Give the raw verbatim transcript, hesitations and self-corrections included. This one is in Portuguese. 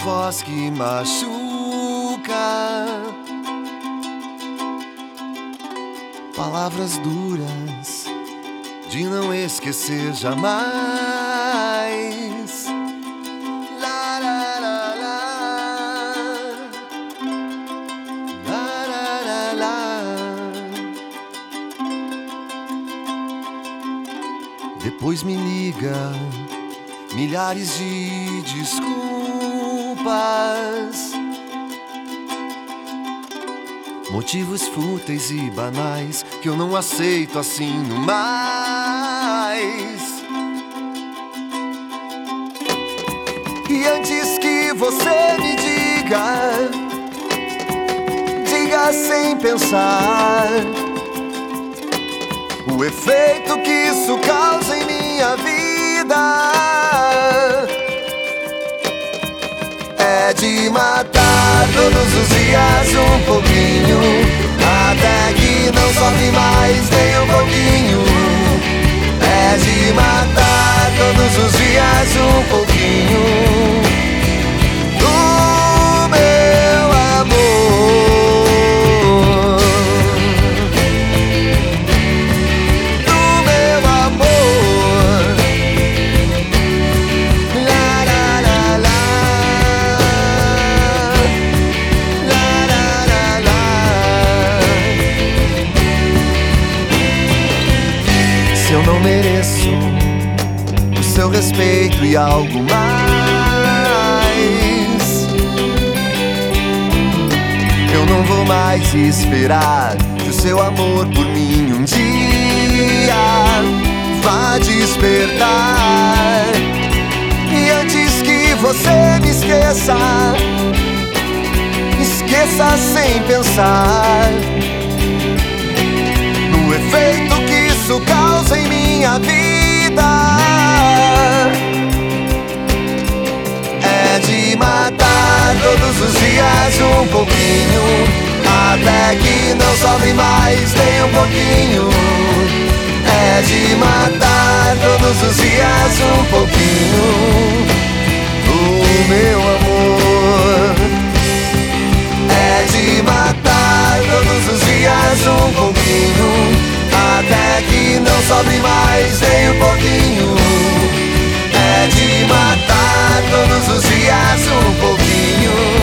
voz que machuca, palavras duras de não esquecer jamais. Lá, lá, lá, lá. Lá, lá, lá, lá. Depois me liga milhares de desculpas, motivos fúteis e banais que eu não aceito assim no mais. E antes que você me diga, diga sem pensar o efeito que isso causa em minha vida. É de matar todos os dias um pouquinho, até que não sofre mais nem um pouquinho. É de matar todos os dias um pouquinho do meu amor, do meu amor. La la la la. Se eu não mereço o seu respeito e algo mais, eu não vou mais esperar que o seu amor por mim um dia vá despertar. E antes que você me esqueça, esqueça sem pensar no efeito que isso causa em minha vida. É de matar todos os dias um pouquinho, até que não sobre mais nem um pouquinho. É de matar todos os dias um pouquinho o meu amor. É de matar todos os dias um pouquinho, até que não sobre mais nem um pouquinho. É de matar todos os dias um pouquinho